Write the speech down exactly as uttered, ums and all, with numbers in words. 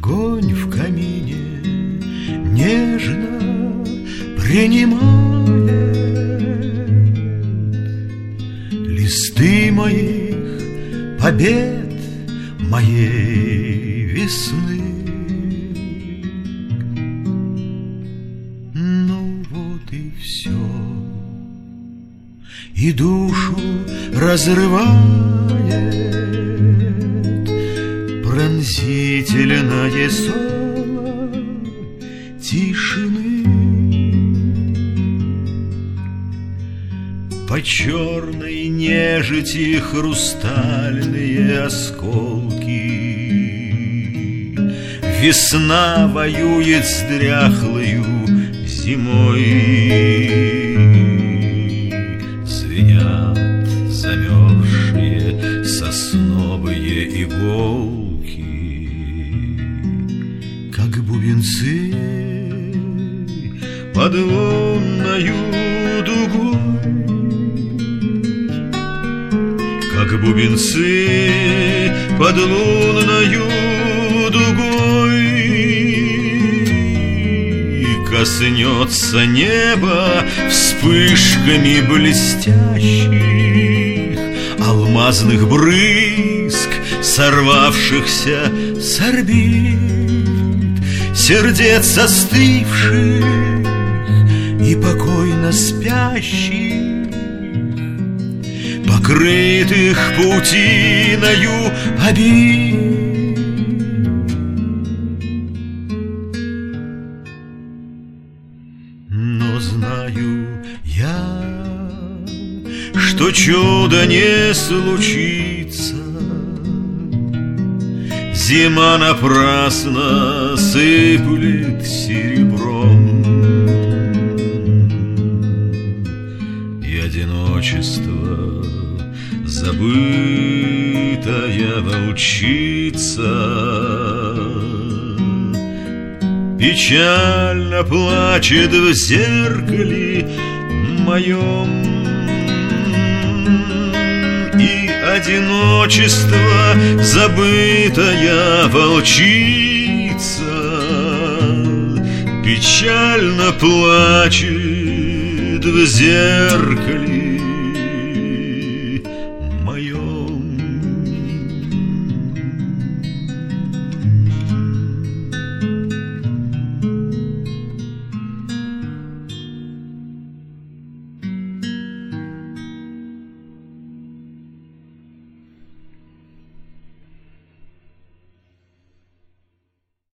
Огонь в камине нежно принимает листы моих побед, моей весны. Ну вот и все, и душу разрывает пронзительное соло тишины. По черной нежити хрустальные осколки. Весна воюет с дряхлою зимой. Звенят замерзшие сосновые иголки, как бубенцы под лунною дугой. Как бубенцы под лунною дугой. И коснется небо вспышками блестящих алмазных брызг, сорвавшихся с орбит сердец застывших и покойно спящих, покрытых паутиною обид. Но знаю я, что чудо не случится. Зима напрасно сыплет серебром, и одиночество забытая волчица печально плачет в зеркале моем. И одиночество забытая волчица печально плачет в зеркале